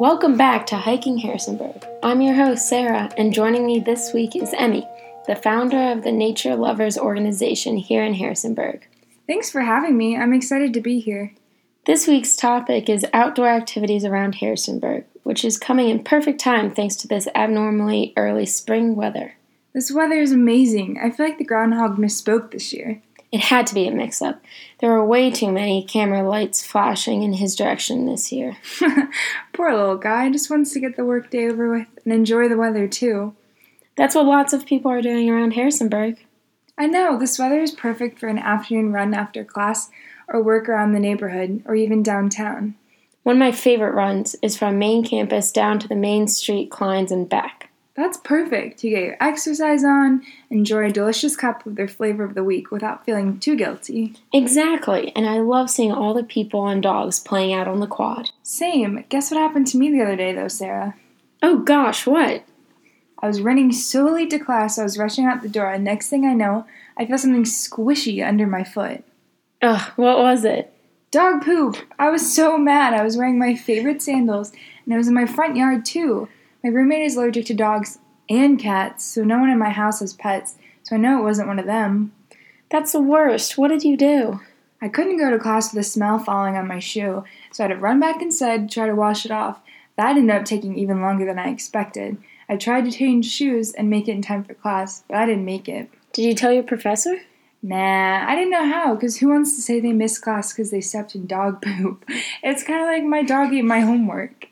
Welcome back to Hiking Harrisonburg. I'm your host, Sarah, and joining me this week is Emmy, the founder of the Nature Lovers organization here in Harrisonburg. Thanks for having me. I'm excited to be here. This week's topic is outdoor activities around Harrisonburg, which is coming in perfect time thanks to this abnormally early spring weather. This weather is amazing. I feel like the groundhog misspoke this year. It had to be a mix-up. There were way too many camera lights flashing in his direction this year. Poor little guy just wants to get the workday over with and enjoy the weather too. That's what lots of people are doing around Harrisonburg. I know, this weather is perfect for an afternoon run after class or work around the neighborhood or even downtown. One of my favorite runs is from main campus down to the main street, Kleins, and back. That's perfect. You get your exercise on, enjoy a delicious cup of their flavor of the week without feeling too guilty. Exactly, and I love seeing all the people and dogs playing out on the quad. Same. Guess what happened to me the other day though, Sarah? Oh gosh, what? I was running so late to class I was rushing out the door, and next thing I know, I feel something squishy under my foot. Ugh, what was it? Dog poop! I was so mad. I was wearing my favorite sandals, and it was in my front yard too. My roommate is allergic to dogs and cats, so no one in my house has pets, so I know it wasn't one of them. That's the worst. What did you do? I couldn't go to class with the smell falling on my shoe, so I had to run back inside to try to wash it off. That ended up taking even longer than I expected. I tried to change shoes and make it in time for class, but I didn't make it. Did you tell your professor? Nah, I didn't know how, because who wants to say they missed class because they stepped in dog poop? It's kind of like my dog ate my homework.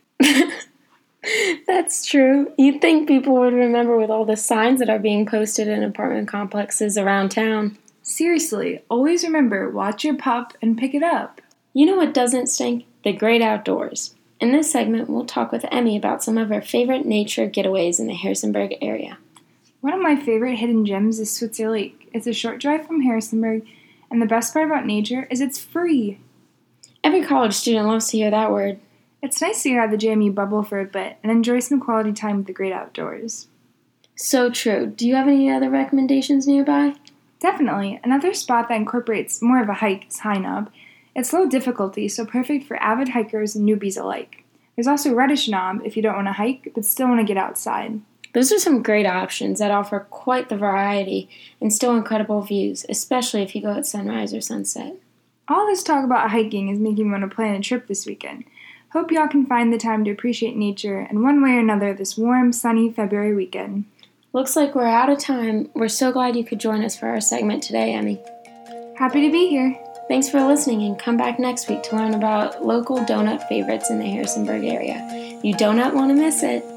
That's true. You'd think people would remember with all the signs that are being posted in apartment complexes around town. Seriously, always remember, watch your pup and pick it up. You know what doesn't stink? The great outdoors. In this segment, we'll talk with Emmy about some of her favorite nature getaways in the Harrisonburg area. One of my favorite hidden gems is Switzer Lake. It's a short drive from Harrisonburg, and the best part about nature is it's free. Every college student loves to hear that word. It's nice to get out of the JMU bubble for a bit and enjoy some quality time with the great outdoors. So true. Do you have any other recommendations nearby? Definitely. Another spot that incorporates more of a hike is High Knob. It's low difficulty, so perfect for avid hikers and newbies alike. There's also Reddish Knob if you don't want to hike but still want to get outside. Those are some great options that offer quite the variety and still incredible views, especially if you go at sunrise or sunset. All this talk about hiking is making me want to plan a trip this weekend. Hope y'all can find the time to appreciate nature in one way or another this warm, sunny February weekend. Looks like we're out of time. We're so glad you could join us for our segment today, Emmy. Happy to be here. Thanks for listening, and come back next week to learn about local donut favorites in the Harrisonburg area. You do not want to miss it.